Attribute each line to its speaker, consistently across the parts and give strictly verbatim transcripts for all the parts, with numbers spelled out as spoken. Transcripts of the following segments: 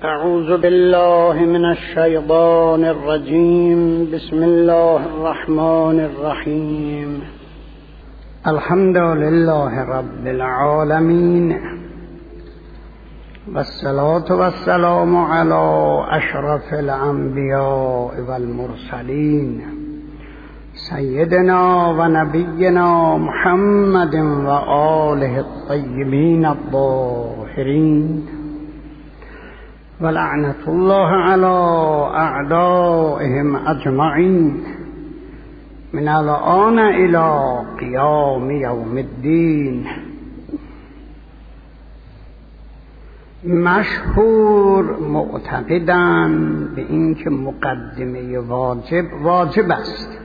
Speaker 1: أعوذ بالله من الشيطان الرجيم. بسم الله الرحمن الرحيم. الحمد لله رب العالمين، والصلاة والسلام على أشرف الأنبياء والمرسلين سيدنا ونبينا محمد وآله الطيبين الطاهرين، ولعنة الله على أعدائهم أجمعين من الآن إلى قيام يوم الدين. مشهور معتقدند به اینکه مقدمه واجب واجب است،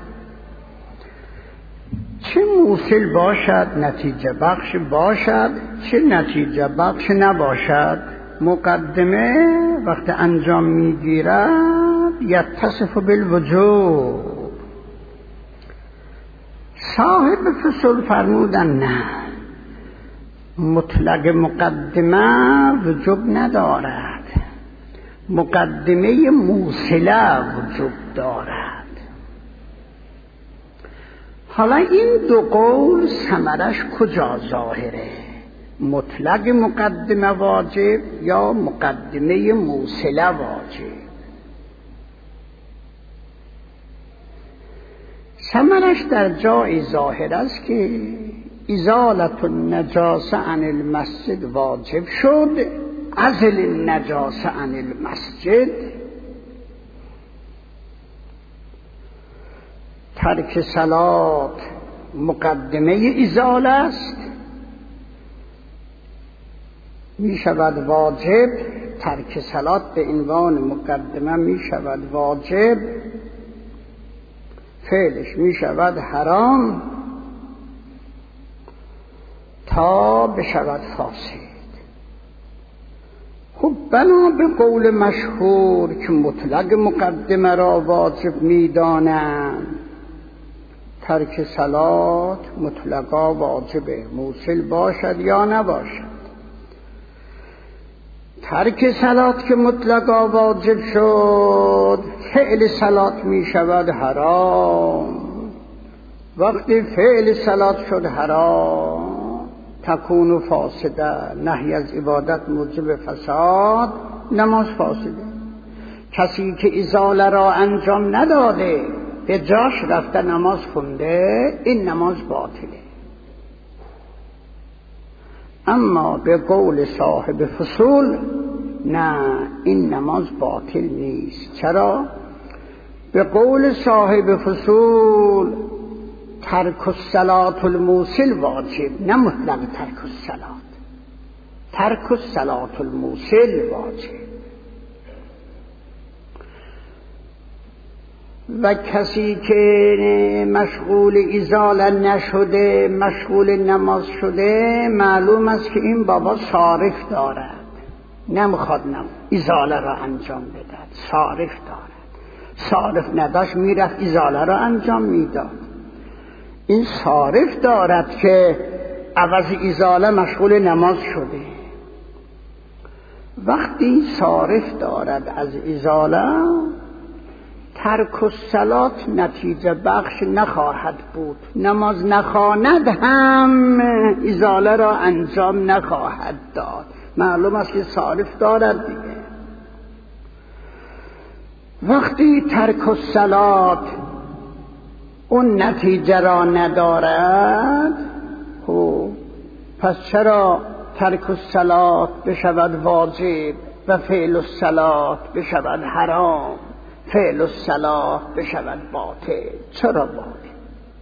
Speaker 1: چه موصل باشد نتیجه بخش باشد، چه نتیجه بخش نباشد. مقدمه وقت انجام میگیرد یتصف بالوجوب. صاحب فصول فرمودن نه، مطلق مقدمه وجوب ندارد، مقدمه موصله وجوب دارد. حالا این دو قول ثمرش کجا ظاهره؟ مطلق مقدمه واجب یا مقدمه موصله واجب؟ ثمرش در جای ظاهر است که ازالت النجاسه عن المسجد واجب شد، ازل النجاسه عن المسجد. ترک صلات مقدمه ازاله است، می شود واجب. ترک صلات به عنوان مقدمه می شود واجب، فعلش می شود حرام تا بشود فاسد. خب بنا به قول مشهور که مطلق مقدمه را واجب می دانند، ترک صلات مطلقا واجبه، موصل باشد یا نباشد. ترک صلات که مطلقا واجب شد، فعل صلات می شود حرام. وقتی فعل صلات شد حرام، تکون فاسده. نهی از عبادت موجب فساد، نماز فاسده. کسی که ازاله را انجام نداده به جاش رفته نماز خونده، این نماز باطله. اما به قول صاحب فصول نه، این نماز باطل نیست. چرا؟ به قول صاحب فصول ترک الصلاة الموصل واجب، نه مطلق ترک الصلاة. ترک الصلاة الموصل واجب. و کسی که مشغول ازاله نشده، مشغول نماز شده، معلوم است که این بابا صارف دارد، نمیخواد نم ازاله را انجام بدهد، صارف دارد. صارف نداشت میرفت ازاله را انجام میداد. این صارف دارد که عوض ازاله مشغول نماز شده. وقتی صارف دارد از ازاله، ترک الصلات نتیجه بخش نخواهد بود، نماز نخواند هم ازاله را انجام نخواهد داد. معلوم است که صارف دارد دیگه. وقتی ترک الصلات اون نتیجه را ندارد، خب پس چرا ترک الصلات بشود واجب و فعل الصلات بشود حرام، فعل الصلاة بشود باطل؟ چرا باطل؟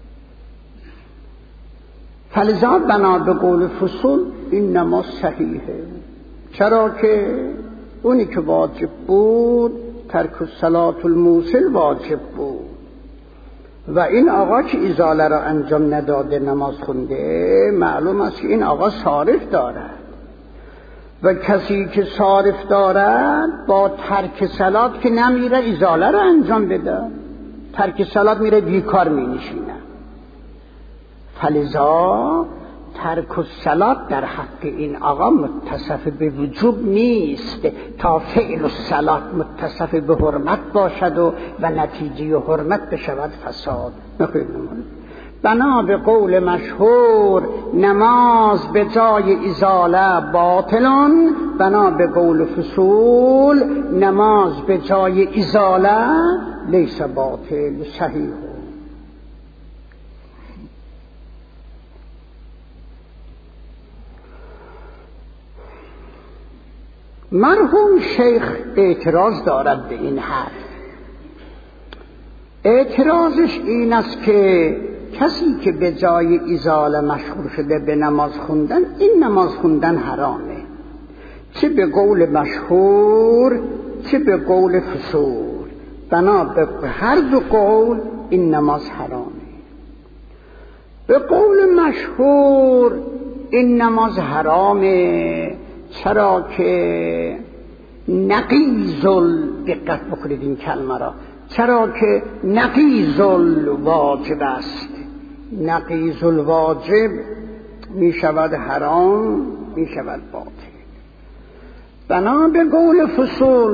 Speaker 1: فلذا بنا به قول فصول این نماز صحیحه. چرا که اونی که واجب بود ترک الصلاة الموصل واجب بود، و این آقا که ازاله را انجام نداده نماز خونده، معلوم است که این آقا صارف دارد. و کسی که صارف دارد با ترک صلات که نمیره ازاله را انجام بده، ترک صلات میره بیکار می نشینه. فلذا ترک الصلات در حق این آقا متصف به وجوب نیست تا فعل الصلات متصف به حرمت باشد و, و نتیجه حرمت بشود فساد. بنا به قول مشهور نماز به جای ازاله باطلون، بنا به قول فصول نماز به جای ازاله لیس باطل صحیح. مرحوم شیخ اعتراض دارد به این حرف. اعتراضش این است که کسی که به جای ازاله مشغول شده به نماز خوندن، این نماز خوندن حرامه، چه به قول مشهور چه به قول فصول. بنا به هر دو قول این نماز حرامه. به قول مشهور این نماز حرامه چرا که نقیض، دقت بکنید این کلمه را، چرا که نقیض الواجب است. نقیض الواجب می شود حرام، می شود باطل. بنا به قول فصول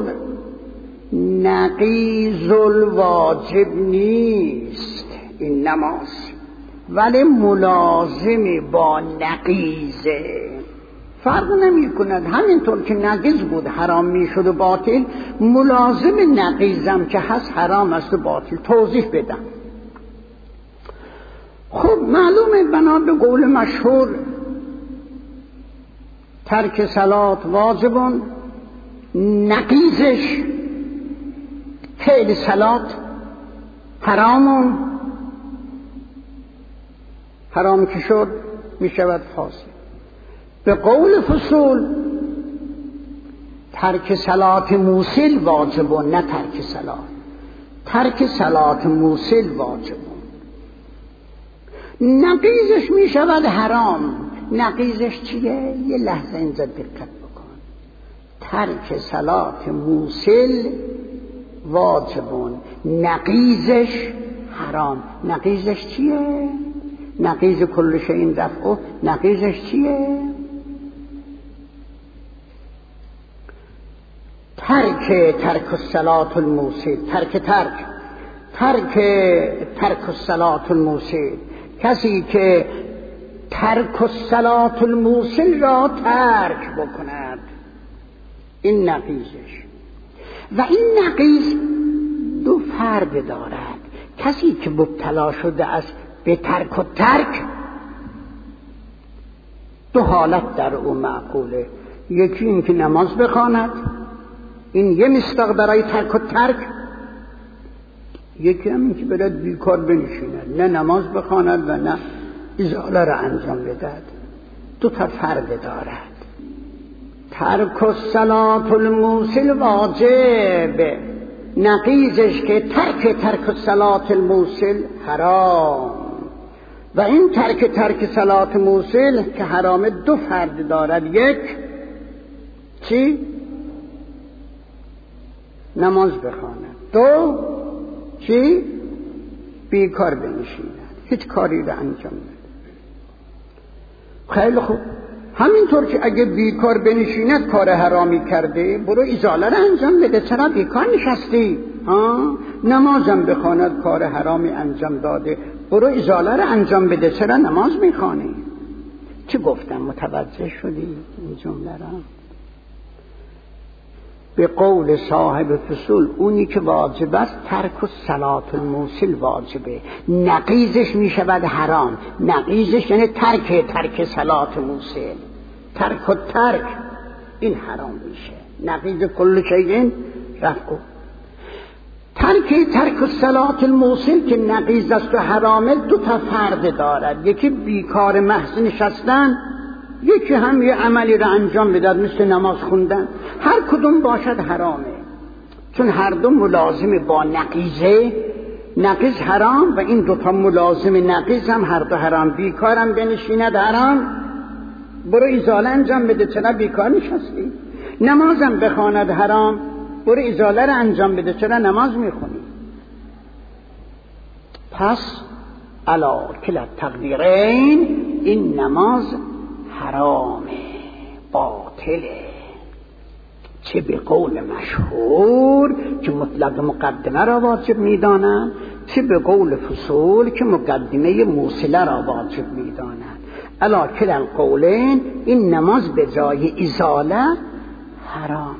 Speaker 1: نقیض الواجب نیست این نماز، ولی ملازم با نقیضه، فرق نمی کند. همینطور که نقیض بود حرام می شد و باطل، ملازم نقیضم که هست حرام است و باطل. توضیح بدم. خب معلومه بنا به قول مشهور ترک صلات واجبون، نقیضش فعل صلات حرامون، حرام که شد می شود فاسد. به قول فصول ترک صلات موصل واجبون، نه ترک صلات، ترک صلات موصل واجبون. نقیضش می شود حرام. نقیضش چیه؟ یه لحظه اینجا دقت بکن. ترک صلات موصل واجبون، نقیضش حرام. نقیضش چیه؟ نقیض کل شیء دفعه، نقیضش چیه؟ ترک ترک الصلات الموصل، ترک ترک ترک ترک الصلات الموصل. کسی که ترک الصلات الموصل را ترک بکند، این نقیضش. و این نقیض دو فرد دارد. کسی که مبتلا شده است به ترک و ترک، دو حالت در او معقوله. یکی این که نماز بخواند، این یه مصداق برای ترک و ترک. یکی هم این که برد بیکار بنشیند، نه نماز بخواند و نه ازاله را انجام بدهد. دو تا فرق دارد. ترک الصلات الموصل واجب، نقیضش که ترک ترک الصلات الموصل حرام. و این ترک ترک صلات موصل که حرام دو فرد دارد. یک چی؟ نماز بخواند. دو چی؟ بیکار بنشیند، هیچ کاری را انجام نده. خیلی خوب، همینطور که اگه بیکار بنشیند کار حرامی کرده، برو ازاله را انجام بده. چرا بیکار نشستی؟ ها؟ نمازم بخواند کار حرامی انجام داده، برو ازاله را انجام بده. چرا نماز میخوانی؟ چی گفتم؟ متوجه شدی این جمله را؟ به قول صاحب فصول اونی که واجب است ترک الصلات الموصل واجبه، نقیضش می شود حرام. نقیضش یعنی ترک ترک صلات موصل، ترک و ترک این حرام میشه. نقیض کل شیء رفع. ترک ترک الصلات الموصل که نقیض است و حرامه دو تا فرد دارد. یکی بیکار محض نشستن، یکی هم یه عملی را انجام بدهد مثل نماز خوندن. هر کدوم باشد حرامه، چون هر دو ملازم با نقیضه. نقیض حرام و این دوتا ملازم نقیض هم هر دو حرام. بیکارم بنشیند حرام، برو ازاله انجام بده. چرا بیکار نشستی؟ نمازم بخواند حرام، برو ازاله را انجام بده. چرا نماز میخونی؟ پس علا کلا تقدیرین این نماز حرامه، باطله. چه به قول مشهور که مطلق مقدمه را واجب میدانند، چه به قول فصول که مقدمه موصله را واجب میدانند. الا کلا القولین این نماز به جای ازاله حرامه.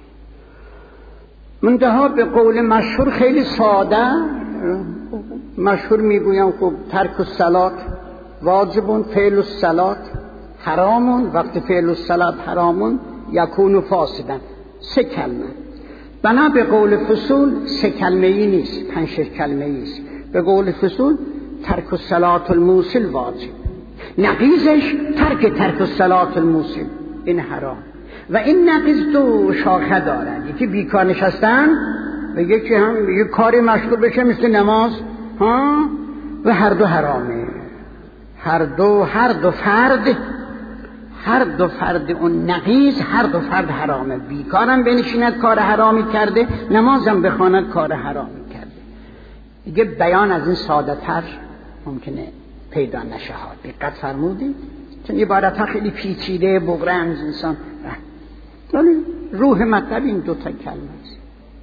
Speaker 1: منتها به قول مشهور خیلی ساده، مشهور میگویم که ترک الصلات واجبون، فعل الصلات حرامون، وقت فعل الصلات حرامون یکون فاسدن. سه کلمه. بنا به قول فصول سه کلمه ای نیست، پنج شش کلمه ای است. به قول فصول ترک الصلات الموصل واجب، نقیزش ترک ترک الصلات الموصل، این حرام. و این نقیز دو شاخه دارد، یکی بیکار نشستن و یکی هم یک کاری مشغول بشه مثل نماز ها، و هر دو حرامه. هر دو هر دو فرد هر دو فرد اون نقیز هر دو فرد حرامه. بیکارم بنشیند کار حرامی کرده، نمازم بخواند کار حرامی کرده. دیگه بیان از این ساده تر ممکنه پیدا نشه ها. دقت فرمودید؟ چون عبارت ها خیلی پیچیده بغرنج انسان، ولی روح مطلب این دو تا کلمه است.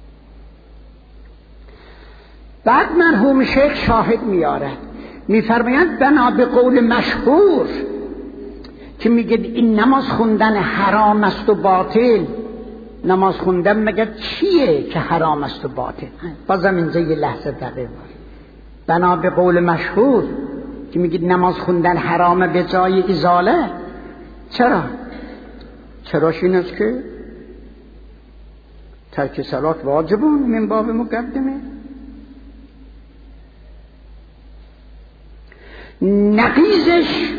Speaker 1: بعد مرحوم شیخ شاهد میاره، میفرمایند بنا به قول مشهور که میگه این نماز خوندن حرام است و باطل. نماز خوندن مگه چیه که حرام است و باطل؟ بازم اینجا یه لحظه دقیق باشه. بنا به قول مشهور که میگه نماز خوندن حرامه به جای ازاله. چرا؟ چراش این است که ترک صلات واجبون من باب مقدمه، نقیزش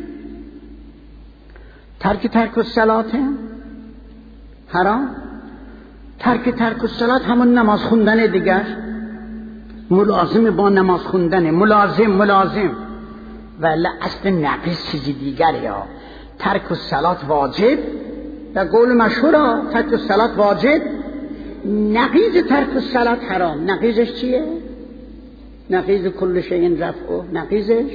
Speaker 1: ترک ترک الصلات حرام. ترک ترک الصلات همون نماز خوندن دیگر، ملازم با نماز خوندن، ملازم ملازم ولی اصل نقیز چیزی دیگر. یا ترک الصلات واجب، در قول مشهور ترک الصلات واجب، نقیز ترک الصلات حرام. نقیزش چیه؟ نقیز کل شیء رفعه، نقیزش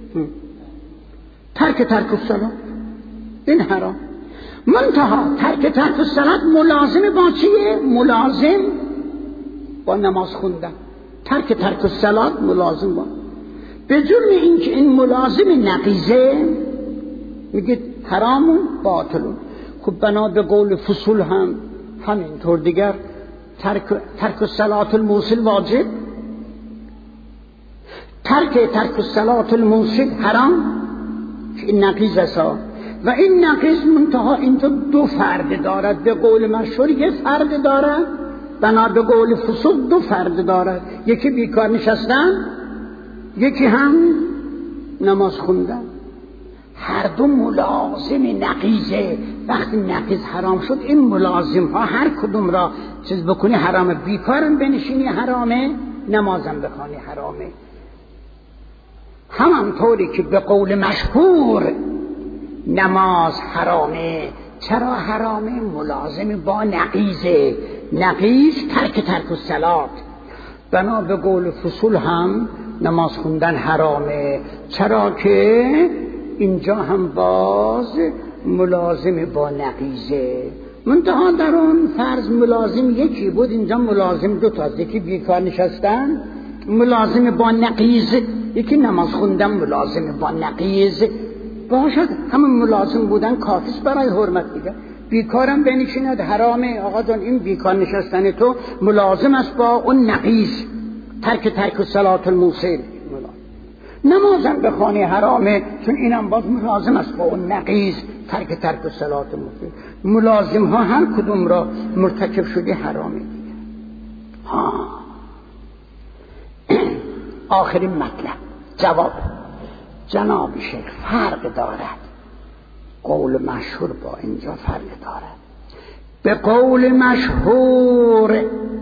Speaker 1: ترک ترک الصلات، این حرام. منتها ترک ترک الصلات ملازم با چیه؟ ملازم با نماز خوندن. ترک ترک الصلات ملازم با، به جرم اینکه این ملازم نقیزه میگه حرامون باطلون. خب بنا به قول فصول هم همینطور دیگر ترک ترک الصلات الموصل واجب، ترک ترک الصلات الموصل حرام، این نقیز است. و این نقیز منتها اینجا دو فرد دارد. به قول مشهور یک فرد دارد، بنا به قول فصول دو فرد دارد. یکی بیکار نشستن، یکی هم نماز خوندن. هر دو ملازم نقیزه. وقتی نقیز حرام شد این ملازم ها هر کدوم را چیز بکنی حرامه. بیکارم بنشینی حرامه، نمازم بخوانی حرامه. همانطوری که به قول مشهور نماز حرامه. چرا حرامه؟ ملازم با نقیزه. نقیز ترک ترک الصلات. بنا به قول فصول هم نماز خوندن حرامه. چرا که اینجا هم باز ملازم با نقیزه. منتها در اون فرض ملازم یکی بود، اینجا ملازم دو تا. یکی بیکار نشستن ملازم با نقیز، یکی نماز خوندن ملازم با نقیز. باشد همون ملازم بودن کافیست برای حرمت دیگه. بیکارم بنشیند حرامه. آقا جان این بیکار نشستن تو ملازم است با اون نقیز، ترک ترک الصلات الموصل. نمازم بخوانی حرامه، چون اینم باز ملازم است با اون نقیز، ترک ترک الصلات الموصل. ملازم ها هر کدوم را مرتکب شده حرامه دیگه. ها آخرین مطلب جواب جناب شیخ فرق دارد. قول مشهور با اینجا فرق دارد. به قول مشهور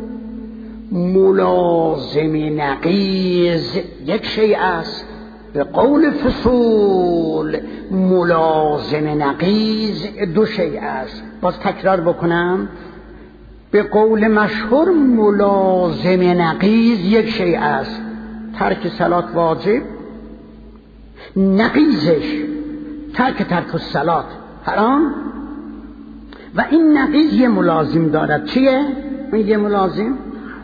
Speaker 1: ملازم نقیز یک شیء است، به قول فصول ملازم نقیز دو شیء است. باز تکرار بکنم، به قول مشهور ملازم نقیز یک شیء است، ترک صلات واجب، نقیزش ترک ترک الصلات حرام. و این نقیز یه ملازم دارد. چیه؟ این یه ملازم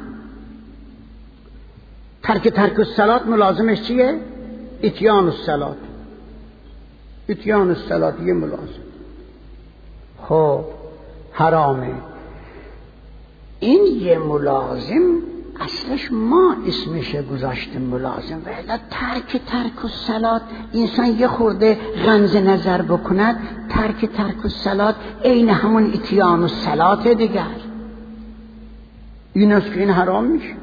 Speaker 1: ترک ترک الصلات ملازمش چیه؟ اتیان الصلات. اتیان الصلات یه ملازم. خب حرامه. این یه ملازم اصلش ما اسمش گذاشتیم ملازم، و ترک ترک الصلات انسان یه خورده غمز نظر بکند، ترک ترک الصلات عین همون اتیان الصلات دیگر. این است که این حرام میشه.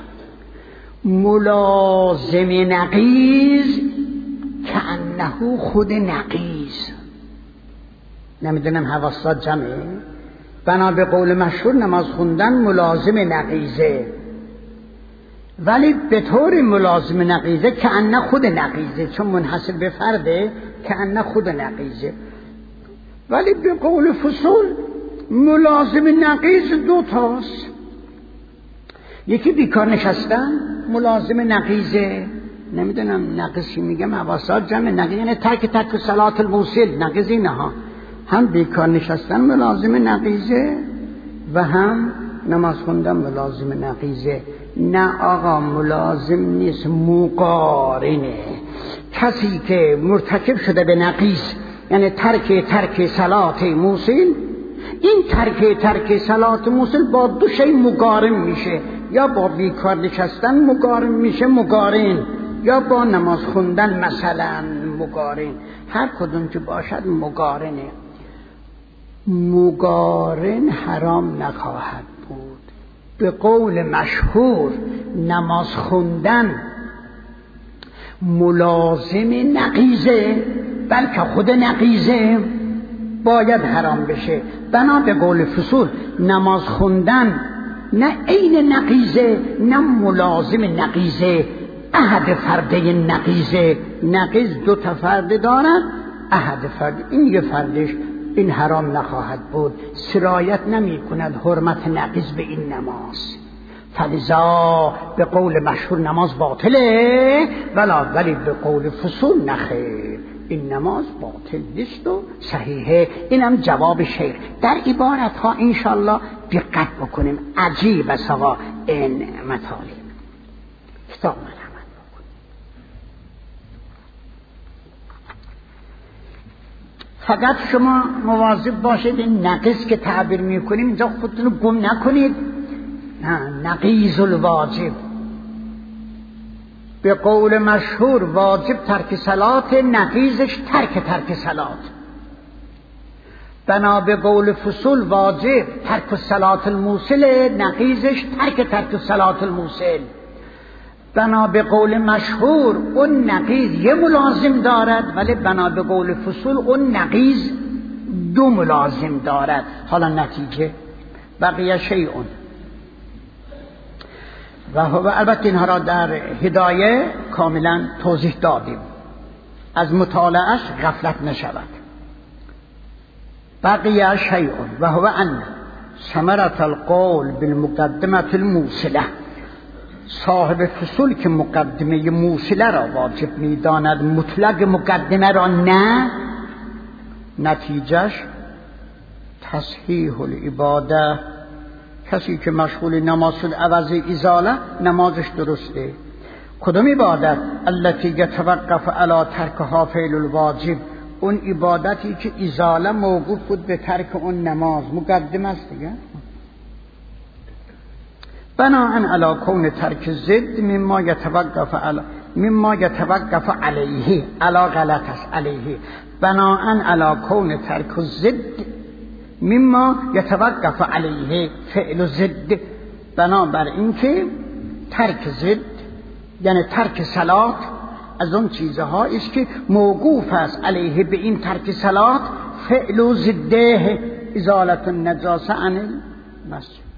Speaker 1: ملازم نقیز که انه خود نقیز. نمیدونم حواسات جمعه. بنا به قول مشهور نماز خوندن ملازم نقیزه، ولی به طور ملازم نقیزه که انه خود نقیزه، چون منحصر به فرده که انه خود نقیزه. ولی به قول فصول ملازم نقیز دو تاست. یکی بیکار نشستن ملازم نقیزه. نمیدونم نقیزی میگم حواسات جمع. نقیز یعنی ترک ترک صلات الموصل. نقیزی نه ها، هم بیکار نشستن ملازم نقیزه و هم نماز خوندن ملازم نقیزه. نه آقا ملازم نیست، مقارنه. کسی که مرتکب شده به نقیز یعنی ترک ترک صلات موصل، این ترک ترک صلات موصل با دو شی مقارن میشه، یا با بیکار نشستن مقارن میشه مقارن، یا با نماز خوندن مثلا مقارن. هر کدوم که باشد مقارنه. مقارن حرام نخواهد بود. به قول مشهور نماز خوندن ملازم نقیزه، بلکه خود نقیزه، باید حرام بشه. بنا به قول فصول نماز خوندن نه عین نقیزه نه ملازم نقیزه، احد فرده نقیزه. نقیز دو تا فرده دارد، احد فرد این یه فردش، این حرام نخواهد بود. سرایت نمی کند حرمت نقیز به این نماز. فلذا به قول مشهور نماز باطله، ولا ولی به قول فصول نخیر، این نماز باطل نیست و صحیحه. اینم جواب شیخ. در عبارت ها انشالله دقت بکنیم. عجیب است آقا این مطالب. کتاب مرحمت بکن. فقط شما مواظب باشید این نقیز که تعبیر میکنیم اینجا خودتون رو گم نکنید. نه، نقیز الواجب. به قول مشهور واجب ترک صلات، نقیزش ترک ترک صلات. بنا به قول فصول واجب ترک صلات الموصل، نقیزش ترک ترک صلات الموصل. بنا به قول مشهور اون نقیز یه ملازم دارد، ولی بنا به قول فصول اون نقیز دو ملازم دارد. حالا نتیجه بقیه شیئون و البته اینها را در هدایه کاملا توضیح دادیم، از مطالعهش غفلت نشود. بقیه شیئون و هو ان ثمرة القول بالمقدمة الموصله. صاحب فصول که مقدمه موصله را واجب می‌داند، مطلق مقدمه را نه، نتیجهش تصحیح العباده. کسی که مشغول نماز شد عوض ازاله، نمازش درسته. کدوم عبادت؟ التي يتوقف على ترکها فعل الواجب. اون عبادتی که ازاله موقوف بود به ترک اون نماز، مقدم است دیگه. بناءً على کون ترک زد مما يتوقف على مما يتوقف علیه، علا غلط است، علیه. بناءً على کون ترک زد مما يتوقف علیه فعل زد. بنابر این که ترک زد یعنی ترک صلات از اون چیزهایی است که موقوف است علیه به این ترک صلات، فعل زده ازالت النجاسه عن المسجد.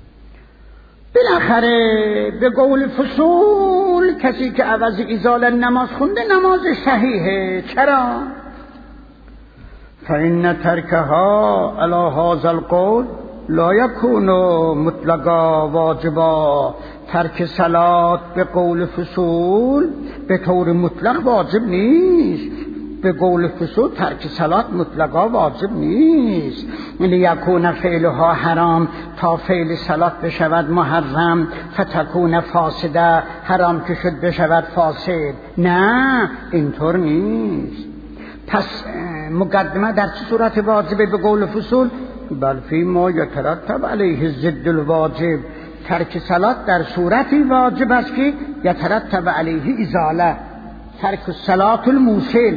Speaker 1: بالاخره به قول فصول کسی که عوض ازاله نماز خونده نمازش صحیحه. چرا؟ فإن ترکها علی هذا القول لا یکون مطلقا واجبا. ترک صلات به قول فصول به طور مطلق واجب نیست. به قول فصول ترک صلات مطلقا واجب نیست. لیکون فعلها حرام تا فعل صلات بشود محرم، فتکون فاسده حرام که شد بشود فاسد. نه اینطور نیست. پس مقدمه در چه صورت واجبه به قول فصول؟ بل فی ما یترتب علیه ضد الواجب. ترک صلات در صورتی واجب است که یترتب علیه ازاله. ترک الصلات الموصل.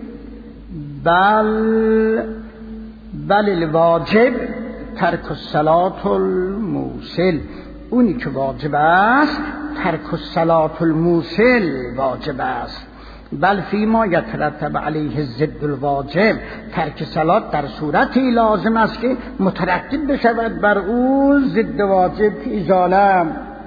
Speaker 1: بل بل الواجب ترک الصلات الموصل. اونی که واجب است ترک الصلات الموصل واجب است. بل فیما یترتب علیه ضد الواجب. ترک صلات در صورتی لازم است که مترتب بشود بر او ضد واجب که ازاله.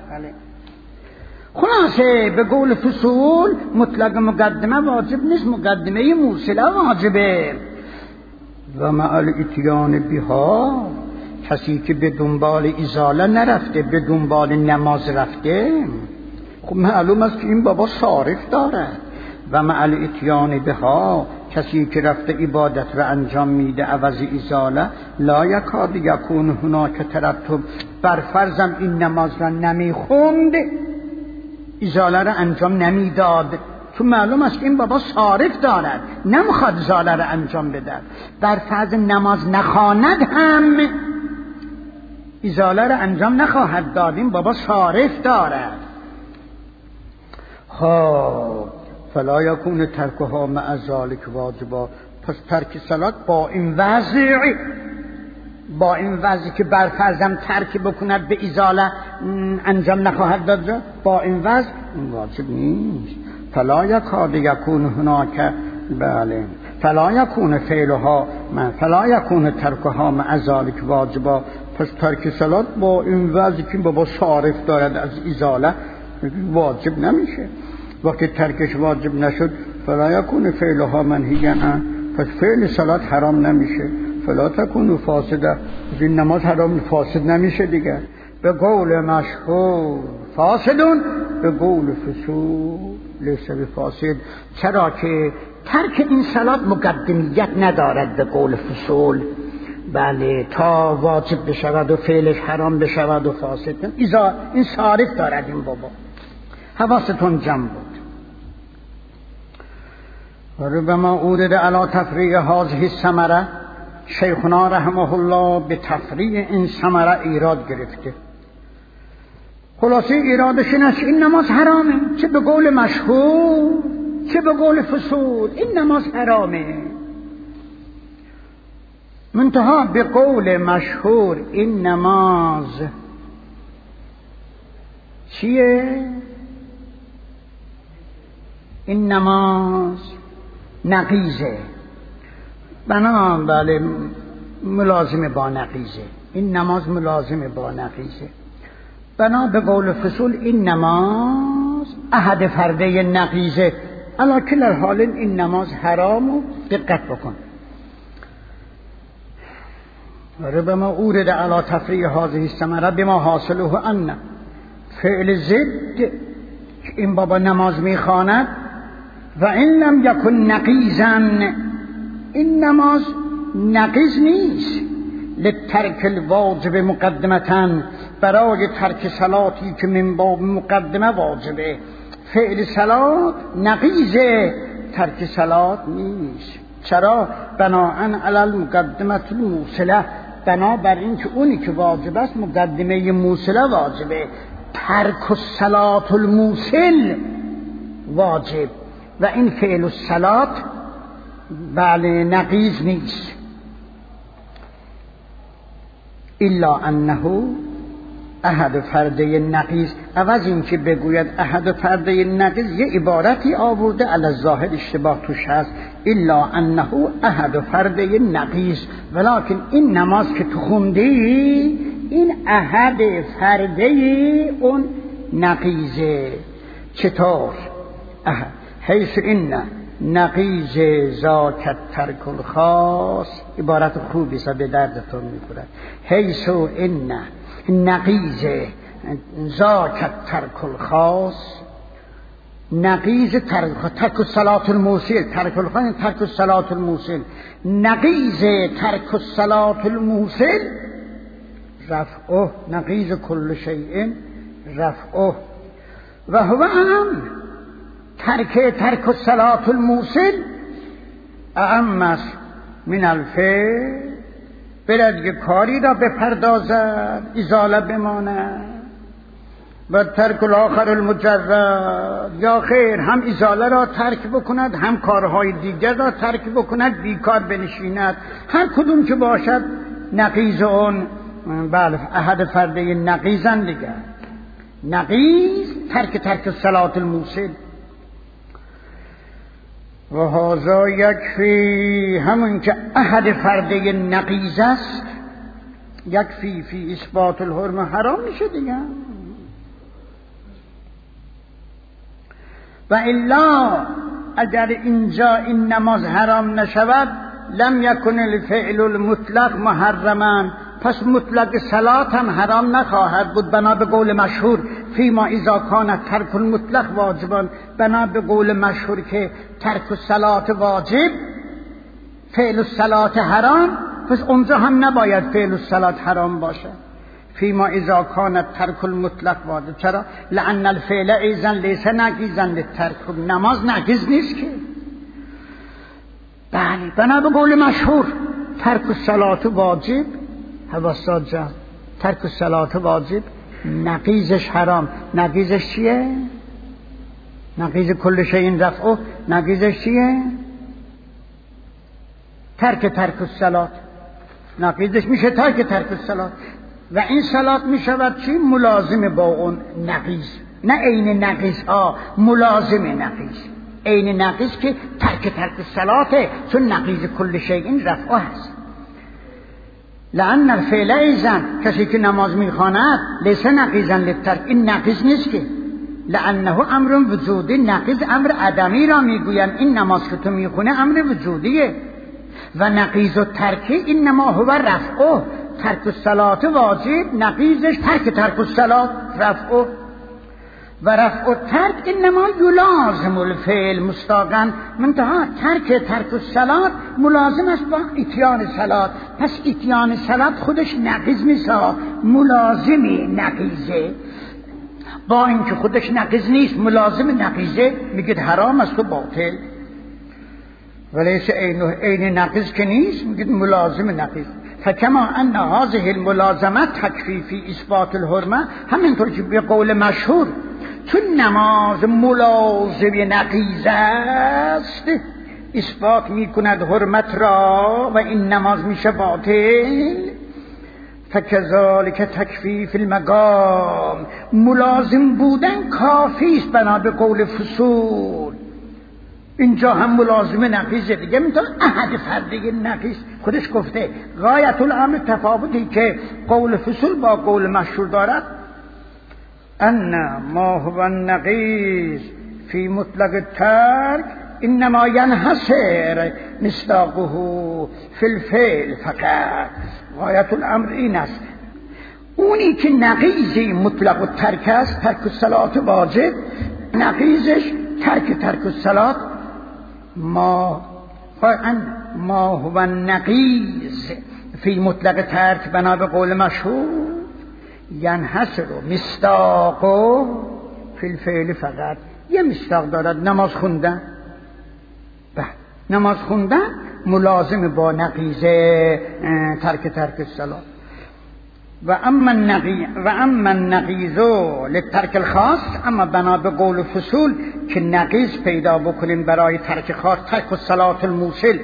Speaker 1: خلاصه به قول فصول مطلق مقدمه واجب نیست، مقدمه موصله واجبه. و مع الاتیان بها، کسی که به دنبال ازاله نرفته به دنبال نماز رفته، خب معلوم است که این بابا صارف داره. و مع الاتیان بها، کسی که رفته عبادت و انجام میده عوض ازاله، لا یکاد یکون هناک ترتب. بر فرضم این نماز را نمیخوند، ازاله را انجام نمیداد، چون معلوم است که این بابا صارف دارد، نمیخواد ازاله را انجام بده. بر فرض نماز نخواند هم ازاله را انجام نخواهد داد، این بابا صارف دارد. خب فلا یکون ترکها مع ذلک واجبا. پس ترک صلات با این وضع، با این وضعی که بر فرضم ترک بکند به ازاله انجام نخواهد داد، با این وضع این واجب نیست. فلا یکاد یکون هناک، بله فلا یکون فعلها من فلا یکون ترکها مع ذلک واجبا. پس ترک صلات با این وضعی که بابا صارف دارد از ازاله واجب نمیشه. وقتی ترکش واجب نشد فلا یکون فعلها منهیا عنه، پس فعل صلات حرام نمیشه. فلا تکون فاسده، این نماز حرام فاسد نمیشه دیگه. به قول مشهور فاسدون، به قول فصول لیس بفاسد. چرا که ترک این صلات مقدمیت ندارد به قول فصول، بله تا واجب بشود و فعلش حرام بشود و فاسد. این صارف دارد این بابا. حواستون جمع بود. ربما اورد علی تفریع هذه الثمره، شیخنا رحمه الله به تفریع این ثمره ایراد گرفته. خلاصه ایرادش این است این نماز حرامه، چه به قول مشهور چه به قول فصول این نماز حرامه. منتها به قول مشهور این نماز چیه؟ این نماز نقیزه، بنا بله ملازم با نقیزه. این نماز ملازم با نقیزه. بنا به قول فصول این نماز احد فرده نقیزه. علا کل الحال این نماز حرام و دقت بکن. ربما اورد علی تفریع هذه الثمره بما حاصله ان فعل ضد این بابا نماز میخواند و این لم یکن نقیزا، این نماز نقیز نیست. لترک الواجب مقدمتا، برای ترک صلاتی که من باب مقدمه واجبه. فعل صلات نقیزه، ترک صلات نیست. چرا؟ بناءً علی المقدمه الموصله، بنابر این که اونی که واجب است مقدمه موصله واجبه. ترک الصلات الموصل واجب و این فعل الصلات بله نقیض نیست. الا انه احد فرده نقیض، عوض این که بگوید احد فرده نقیض یه عبارتی آورده علی الظاهر اشتباه توش هست. الا انه احد فرده نقیض، ولکن این نماز که تو خوندی این احد فرده اون نقیضه. چطور؟ حیث این نقیز ذاک ترک الخاص عبارت خوبی است به دردتون میخورد. حیث ان نقیز ذاک ترک الخاص، نقیز ترک ترک الصلاة الموصل، ترک الخاص ترک الصلاة الموصل، نقیز ترک الصلاة الموصل رفعه، نقیز کل شیء رفعه و هو اعم، ترک ترک الصلاة الموصل اعم است من الفعل، برد یک کاری را بپردازد ازاله بماند، و ترک الاخر المجرد، یا خیر هم ازاله را ترک بکند هم کارهای دیگر را ترک بکند، بیکار بنشیند، هر کدوم که باشد نقیز اون بله احد فرده نقیزن دیگر. نقیز ترک ترک الصلاة الموصل و هذا یکفی، همون که احد فرده نقیز است یکفی فی اثبات الحرمه، حرام میشه دیگه. و الا اگر اینجا این نماز حرام نشود لم یکن الفعل المطلق محرما، پس مطلق صلات هم حرام نخواهد بود، بنا به قول مشهور فیما اذا کان ترک المطلق واجبا، بنا به قول مشهور که ترک الصلات واجب فعل الصلات حرام، پس اونجا هم نباید فعل الصلات حرام باشه. فیما اذا کان ترک المطلق واجب، چرا؟ لان الفعل ایزن لیس نقیزن للترک، نماز نقیز نیست که. بله بنا به قول مشهور ترک الصلات واجب، حواسات جان ترک الصلات واجب، نقیزش حرام. نقیزش چیه؟ نقیز کل شیء رفعه، نقیزش چیه؟ ترک ترک الصلات، نقیزش میشه ترک ترک الصلات، و این صلات میشود چی؟ ملازم با اون نقیز، نه عین نقیز ها، ملازم نقیز. عین نقیز که ترک ترک الصلاته، چون نقیز کل شیء رفعه هست. لأن الفعل ایزن، کسی که نماز میخواند لیس نقیزن للترک، این نقیز نیست که، لأنه امر وجودی، نقیز امر عدمی را میگویم، این نماز که تو میخونه امر وجودیه. و نقیز و ترکی انما هو رفعه، ترک الصلاة واجب، نقیزش ترک ترک الصلاة رفعه، و رفع و ترک انما یلازم الفعل مستاقا، منتها ترک ترک الصلاة ملازم است با اتیان صلاة، پس اتیان صلاة خودش نقیز نیست، ملازمی نقیزه، با اینکه خودش نقیز نیست ملازم نقیزه، میگید حرام است و باطل. ولیس عین نقیز که نیست، میگید ملازم نقیز. فکما ان هذه الملازمه تکفی فی اثبات الحرمه، همینطور که به قول مشهور چون نماز ملازم نقیز است اثبات میکند حرمت را و این نماز میشه باطل، فکذالک تکفی فی المقام، ملازم بودن کافی است بنا به قول فصول. اینجا هم ملازم نقیزه دیگه، میتون احد فرده نقیز خودش گفته. غایت الامر تفاوتی که قول فصول با قول مشهور دارد، ان ما هو النقیز فی مطلق الترک انما ینحصر مصداقه فی الفعل فقط. غایت الامر این است، اونی که نقیزی مطلق الترک است، ترک الصلاة واجب، نقیزش ترک ترک الصلاة، ما ما هو النقیز فی مطلق ترک بنا به قول مشهور ینحصر مصداقه فی الفعل فقط. یه مصداق دارد، نماز خوندن. بله نماز خوندن ملازم با نقیز ترک ترک الصلاة. و اما النقیز و اما النقیز للترک الخاص، اما بنا به قول فصول که نقیز پیدا بکنیم برای ترک خاص، ترک الصلاة الموصل،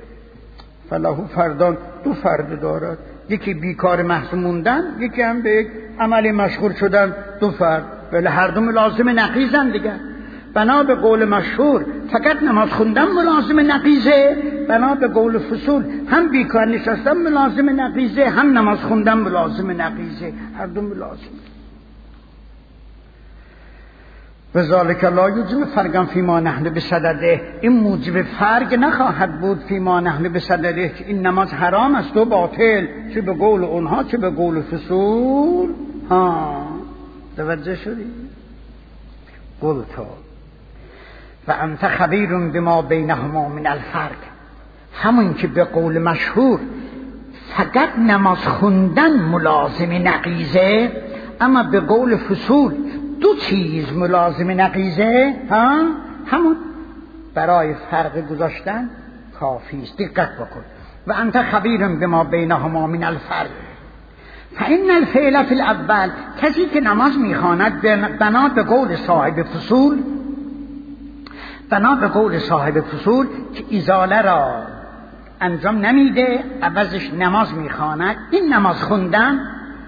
Speaker 1: فله فردان، دو فرد دارد، یکی بیکار محض موندن، یکی هم به یک عمل مشغول شدن، دو فرد، ولی هر دو ملازم نقیزن دیگه. بنا به قول مشهور فقط نماز خوندن ملازم نقیزه، بنا به قول فصول هم بیکار نشستن ملازم نقیزه، هم نماز خوندن ملازم نقیزه، هر دو ملازم. و ذالک لا یوجب فرقا فیما نحن بصدده، این موجب فرق نخواهد بود فیما نحن بصدده که این نماز حرام است و باطل، چه به قول اونها چه به قول فصول. ها توجه شدی؟ قل تو و انت خبیر بما بینهما من الفرق، همون که به قول مشهور فقط نماز خوندن ملازم نقیزه، اما به قول فصول دو چیز ملازم نقیزه، ها همون برای فرق گذاشتن کافی است. دقت بکن. و انت خبیر بما بینهما من الفرق فإن الفعل فی الاول، کسی که نماز میخواند بنا به قول صاحب فصول، بنا به قول صاحب فصول که ازاله را انجام نمیده عوضش نماز میخواند، این نماز خوندن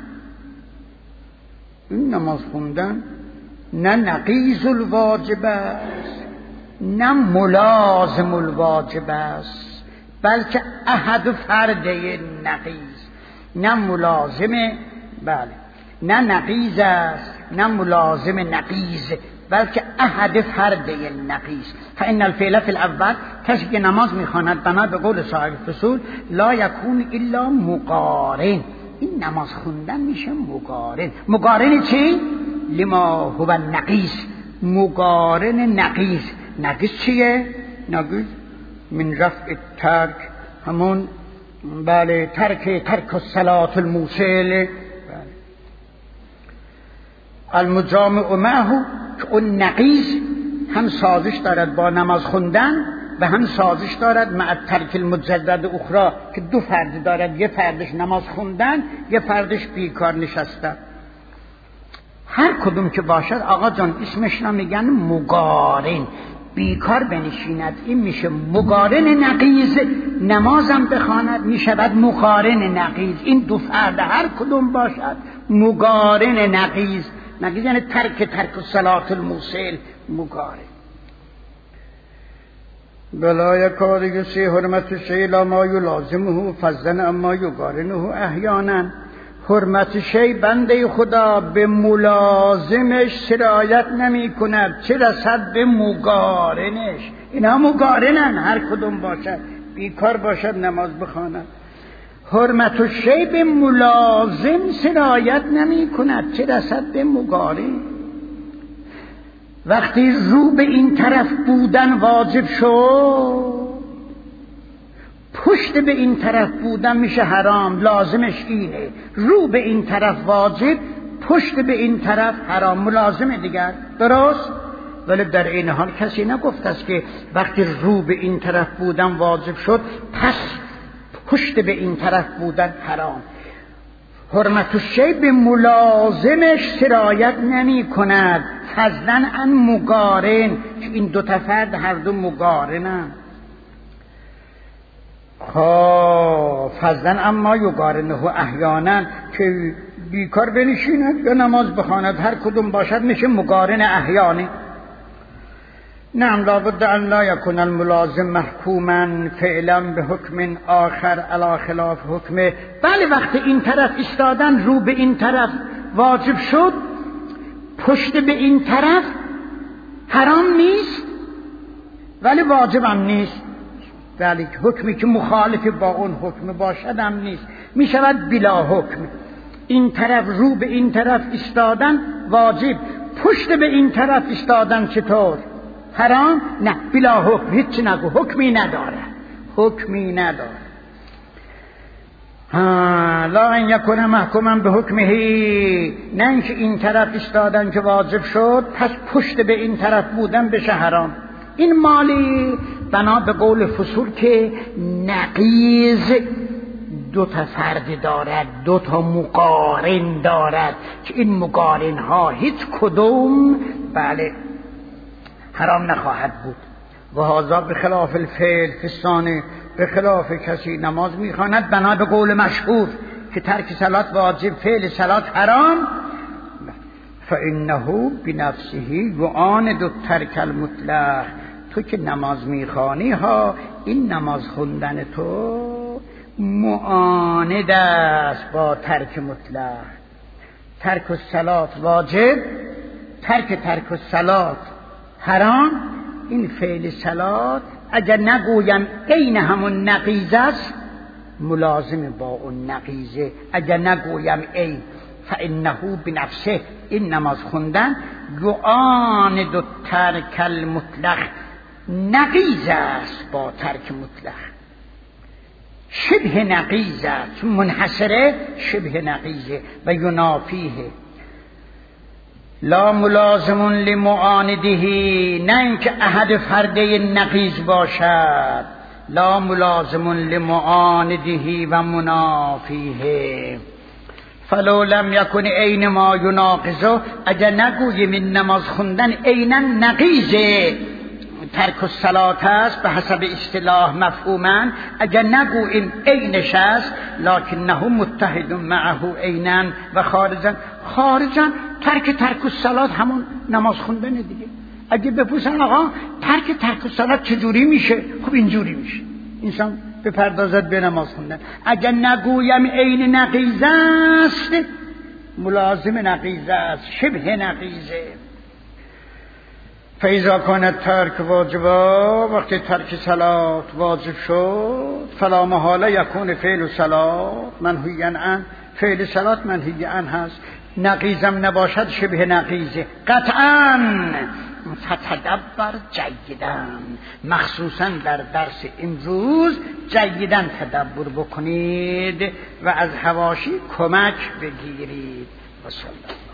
Speaker 1: این نماز خوندن نه نقیض الواجب است نه ملازم الواجب است، بلکه احد فرده نقیض، نه ملازم بله نه نقیض است نه ملازم نقیض، بلکه احد فرده نقیض. فإن الفعل فی الاول، کسی که نماز میخواند بنا به قول صاحب فصول لا یکون الا مقارن، این نماز خوندن میشه مقارن. مقارن چی؟ لما هو نقیض، مقارن نقیض. نقیض چیه؟ نقیض من رفع ترک، همون بله ترک ترک الصلاة الموصل، المجامع معه، که اون نقیض هم سازش دارد با نماز خوندن و هم سازش دارد مع ترک المجرد اخرى، که دو فرد دارد، یه فردش نماز خوندن یه فردش بیکار نشستن. هر کدوم که باشد آقا جان اسمش را میگن مقارن. بیکار بنشیند این میشه مقارن نقیض، نمازم بخواند میشود مقارن نقیض. این دو فرد هر کدوم باشد مقارن نقیض. نقیض یعنی ترک ترک الصلاة الموصل، مقارن. بلا یکاد یسی حرمت الشیء لا ما یلازمه فضلا اما یقارنه احیانا. حرمت شی بنده خدا به ملازمش سرایت نمی کند، چه رسد به مقارنش. اینا مقارنن هر کدوم باشد، بیکار باشد نماز بخواند. حرمت شی به ملازم سرایت نمی کند، چه رسد به مقارن. وقتی رو به این طرف بودن واجب شد، پشت به این طرف بودن میشه حرام. لازمش اینه رو به این طرف واجب، پشت به این طرف حرام، ملازمه دیگر، درست؟ ولی در این حال کسی نگفت است که وقتی رو به این طرف بودن واجب شد پس پشت به این طرف بودن حرام. حرمت الشیء به ملازمش سرایت نمی کند فضلا عن مقارن، این دو تا فرد هر دو مقارنن. خب فضلا اما یقارنه احیانا، که بیکار بنشیند یا نماز بخواند هر کدوم باشد میشه مقارن احیانی. نعم لابد ان لا یکون الملازم محکوما فعلا به حکم آخر علی خلاف حکمه. بله وقتی این طرف ایستادن رو به این طرف واجب شد، پشت به این طرف حرام نیست ولی واجب هم نیست، ولی حکمی که مخالف با اون حکم باشد هم نیست، می شود بلا حکم. این طرف رو به این طرف ایستادن واجب، پشت به این طرف ایستادن چطور؟ حرام؟ نه بلا حکم، هیچ نگو، حکمی نداره، حکمی نداره. ها لا ان یکون محکوما به حکمه، نه اینکه این طرف ایستادن که واجب شد پس پشت به این طرف بودن بشه حرام. این مالی بنا به قول فصول که نقیض دو تا فرد دارد، دو تا مقارن دارد که این مقارن ها هیچ کدوم بله حرام نخواهد بود. و هذا به خلاف الفعل فستانه، به خلاف کسی نماز میخواند بنا به قول مشهور که ترک صلات واجب، فعل صلات حرام، فانه بنفسه یعاند الترک المطلق. تو که نماز میخوانی ها، این نماز خوندن تو معاند است با ترک مطلق. ترک الصلات واجب، ترک ترک الصلات حرام، این فعل صلات اگر نگویم عین همون نقیض است ملازم با اون نقیضه، اگر نگویم عین فانه بنفسه، این نماز خوندن یعاند و ترک المطلق، نقیض است با ترک مطلق، شبه نقیض است، منحصره شبه نقیضه و ینافیه. لا ملازم لمعانده، نه اینکه احد فرده نقیض باشد، لا ملازم لمعانده و منافیه. فلو لم یکن عین ما یناقضه، اگر نگویم این نماز خوندن عینا نقیضه ترک الصلات است به حسب اصطلاح مفهوما، اگر نگویم عینش است لکنه متحد معه عینا و خارجا، خارجا ترک ترک الصلات همون نماز خوندن دیگه. اگه بپرسن آقا ترک ترک الصلات چجوری میشه؟ خب اینجوری میشه، انسان بپردازد به نماز خوندن. اگر نگویم عین نقیض است ملازم نقیض است، شبه نقیضه. فاذا کان ترک واجبا، وقتی ترک صلات واجب شد فلا محاله یکون فعل صلات منهی عنه، فعل صلات منهی عنه هست، نقیضم نباشد شبه نقیضه قطعا. فتدبر جیدا، مخصوصا در درس امروز جیدا تدبر بکنید و از حواشی کمک بگیرید. و